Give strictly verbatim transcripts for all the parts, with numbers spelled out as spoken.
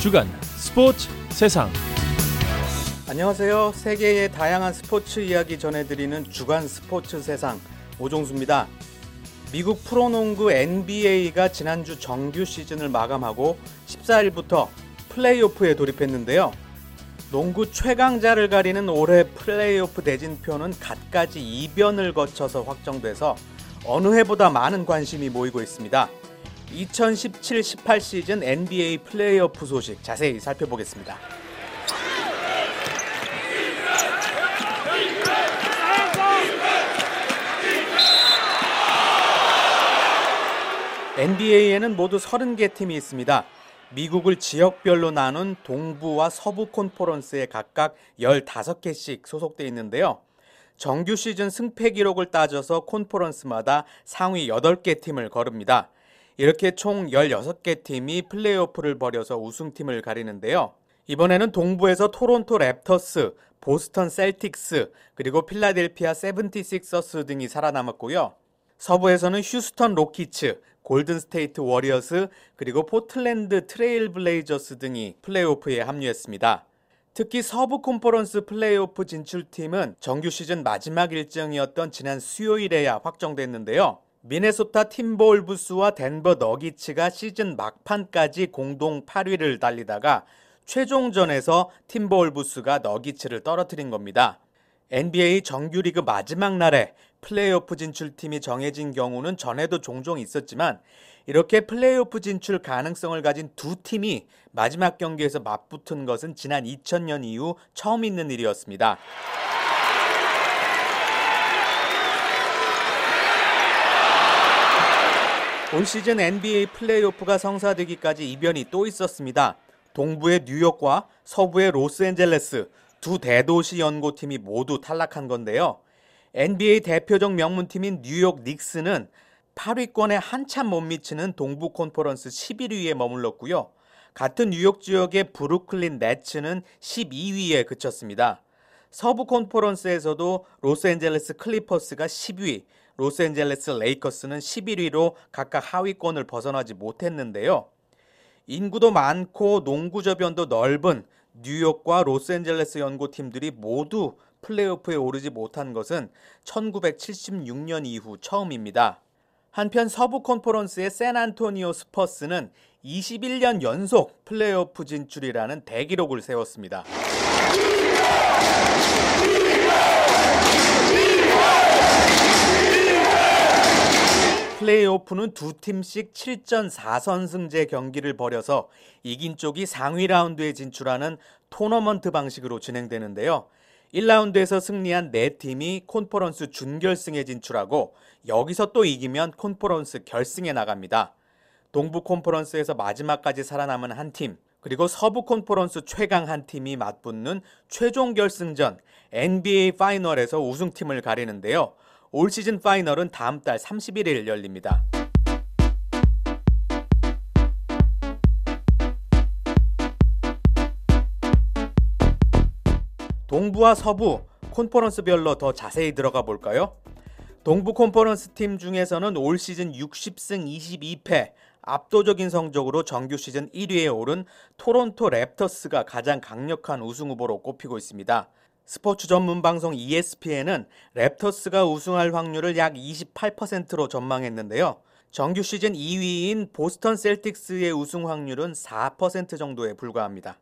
주간 스포츠 세상. 안녕하세요. 세계의 다양한 스포츠 이야기 전해드리는 주간 스포츠 세상 오종수입니다. 미국 프로농구 엔비에이가 지난주 정규 시즌을 마감하고 십사일부터 플레이오프에 돌입했는데요. 농구 최강자를 가리는 올해 플레이오프 대진표는 갖가지 이변을 거쳐서 확정돼서 어느 해보다 많은 관심이 모이고 있습니다. 이천십칠 십팔 시즌 엔비에이 플레이오프 소식 자세히 살펴보겠습니다. 엔비에이에는 모두 서른 개 팀이 있습니다. 미국을 지역별로 나눈 동부와 서부 콘퍼런스에 각각 열다섯 개씩 소속돼 있는데요. 정규 시즌 승패 기록을 따져서 콘퍼런스마다 상위 여덟 개 팀을 거릅니다. 이렇게 총 열여섯 개 팀이 플레이오프를 벌여서 우승팀을 가리는데요. 이번에는 동부에서 토론토 랩터스, 보스턴 셀틱스, 그리고 필라델피아 세븐티식서스 등이 살아남았고요. 서부에서는 휴스턴 로키츠, 골든 스테이트 워리어스, 그리고 포틀랜드 트레일 블레이저스 등이 플레이오프에 합류했습니다. 특히 서부 콘퍼런스 플레이오프 진출팀은 정규 시즌 마지막 일정이었던 지난 수요일에야 확정됐는데요. 미네소타 팀볼브스와 덴버 너기츠가 시즌 막판까지 공동 팔 위를 달리다가 최종전에서 팀볼브스가 너기츠를 떨어뜨린 겁니다. 엔비에이 정규리그 마지막 날에 플레이오프 진출팀이 정해진 경우는 전에도 종종 있었지만 이렇게 플레이오프 진출 가능성을 가진 두 팀이 마지막 경기에서 맞붙은 것은 지난 이천 년 이후 처음 있는 일이었습니다. 올 시즌 엔비에이 플레이오프가 성사되기까지 이변이 또 있었습니다. 동부의 뉴욕과 서부의 로스앤젤레스 두 대도시 연고팀이 모두 탈락한 건데요. 엔비에이 대표적 명문팀인 뉴욕 닉스는 팔 위권에 한참 못 미치는 동부 콘퍼런스 십일 위에 머물렀고요. 같은 뉴욕 지역의 브루클린 네츠는 십이 위에 그쳤습니다. 서부 콘퍼런스에서도 로스앤젤레스 클리퍼스가 십 위, 로스앤젤레스 레이커스는 십일 위로 각각 하위권을 벗어나지 못했는데요. 인구도 많고 농구 저변도 넓은 뉴욕과 로스앤젤레스 연고팀들이 모두 플레이오프에 오르지 못한 것은 천구백칠십육 년 이후 처음입니다. 한편 서부 콘퍼런스의 샌안토니오 스퍼스는 이십일 년 연속 플레이오프 진출이라는 대기록을 세웠습니다. 플레이오프는 두 팀씩 칠 전 사 선승제 경기를 벌여서 이긴 쪽이 상위 라운드에 진출하는 토너먼트 방식으로 진행되는데요. 일 라운드에서 승리한 네 팀이 콘퍼런스 준결승에 진출하고 여기서 또 이기면 콘퍼런스 결승에 나갑니다. 동부 콘퍼런스에서 마지막까지 살아남은 한 팀, 그리고 서부 콘퍼런스 최강 한 팀이 맞붙는 최종 결승전 엔비에이 파이널에서 우승팀을 가리는데요. 올 시즌 파이널은 다음 달 삼십일 일 열립니다. 동부와 서부 콘퍼런스별로 더 자세히 들어가 볼까요? 동부 콘퍼런스 팀 중에서는 올 시즌 육십 승 이십이 패 압도적인 성적으로 정규 시즌 일 위에 오른 토론토 랩터스가 가장 강력한 우승 후보로 꼽히고 있습니다. 스포츠 전문 방송 이에스피엔은 랩터스가 우승할 확률을 약 이십팔 퍼센트로 전망했는데요. 정규 시즌 이 위인 보스턴 셀틱스의 우승 확률은 사 퍼센트 정도에 불과합니다.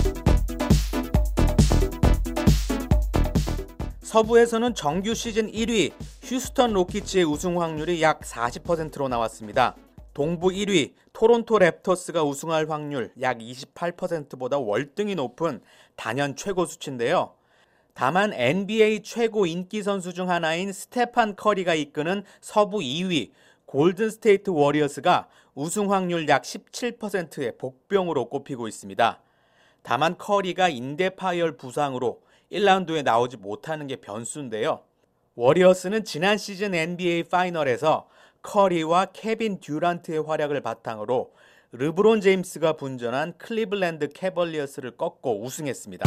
서부에서는 정규 시즌 일 위 휴스턴 로키츠의 우승 확률이 약 사십 퍼센트로 나왔습니다. 동부 일 위 토론토 랩터스가 우승할 확률 약 이십팔 퍼센트보다 월등히 높은 단연 최고 수치인데요. 다만 엔비에이 최고 인기 선수 중 하나인 스테판 커리가 이끄는 서부 이 위 골든 스테이트 워리어스가 우승 확률 약 십칠 퍼센트의 복병으로 꼽히고 있습니다. 다만 커리가 인대 파열 부상으로 일 라운드에 나오지 못하는 게 변수인데요. 워리어스는 지난 시즌 엔비에이 파이널에서 커리와 케빈 듀란트의 활약을 바탕으로 르브론 제임스가 분전한 클리블랜드 캐벌리어스를 꺾고 우승했습니다.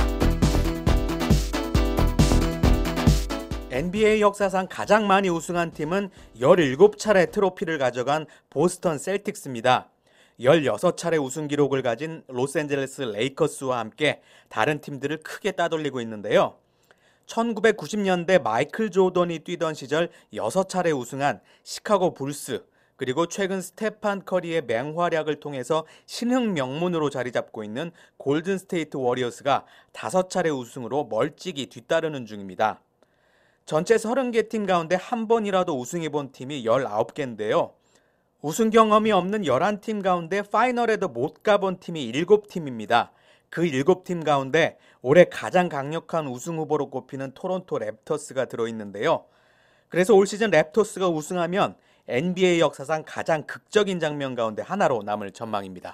엔비에이 역사상 가장 많이 우승한 팀은 열일곱 차례 트로피를 가져간 보스턴 셀틱스입니다. 열여섯 차례 우승 기록을 가진 로스앤젤레스 레이커스와 함께 다른 팀들을 크게 따돌리고 있는데요. 천구백구십 년대 마이클 조던이 뛰던 시절 여섯 차례 우승한 시카고 불스, 그리고 최근 스테판 커리의 맹활약을 통해서 신흥 명문으로 자리 잡고 있는 골든 스테이트 워리어스가 다섯 차례 우승으로 멀찍이 뒤따르는 중입니다. 전체 서른 개 팀 가운데 한 번이라도 우승해본 팀이 열아홉 개인데요. 우승 경험이 없는 열한 팀 가운데 파이널에도 못 가본 팀이 일곱 팀입니다. 그 일곱 팀 가운데 올해 가장 강력한 우승 후보로 꼽히는 토론토 랩터스가 들어있는데요. 그래서 올 시즌 랩터스가 우승하면 엔비에이 역사상 가장 극적인 장면 가운데 하나로 남을 전망입니다.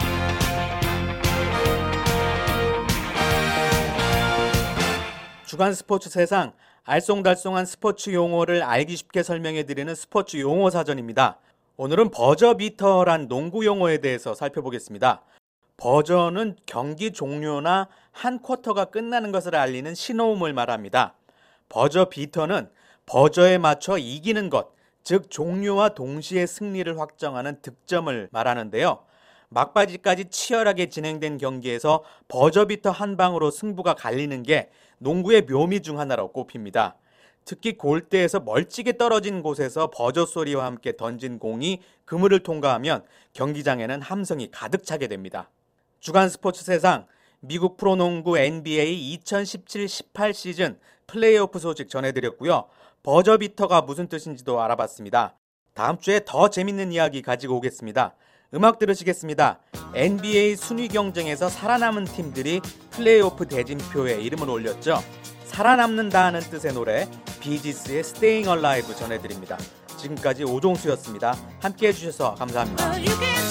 주간 스포츠 세상, 알쏭달쏭한 스포츠 용어를 알기 쉽게 설명해드리는 스포츠 용어 사전입니다. 오늘은 버저비터란 농구 용어에 대해서 살펴보겠습니다. 버저는 경기 종료나 한 쿼터가 끝나는 것을 알리는 신호음을 말합니다. 버저비터는 버저에 맞춰 이기는 것, 즉 종료와 동시에 승리를 확정하는 득점을 말하는데요. 막바지까지 치열하게 진행된 경기에서 버저비터 한 방으로 승부가 갈리는 게 농구의 묘미 중 하나로 꼽힙니다. 특히 골대에서 멀찍이 떨어진 곳에서 버저 소리와 함께 던진 공이 그물을 통과하면 경기장에는 함성이 가득 차게 됩니다. 주간 스포츠 세상, 미국 프로농구 엔비에이 이천십칠 십팔 시즌 플레이오프 소식 전해드렸고요. 버저비터가 무슨 뜻인지도 알아봤습니다. 다음 주에 더 재밌는 이야기 가지고 오겠습니다. 음악 들으시겠습니다. 엔비에이 순위 경쟁에서 살아남은 팀들이 플레이오프 대진표에 이름을 올렸죠. 살아남는다는 뜻의 노래 비지스의 Staying Alive 전해드립니다. 지금까지 오종수였습니다. 함께해 주셔서 감사합니다.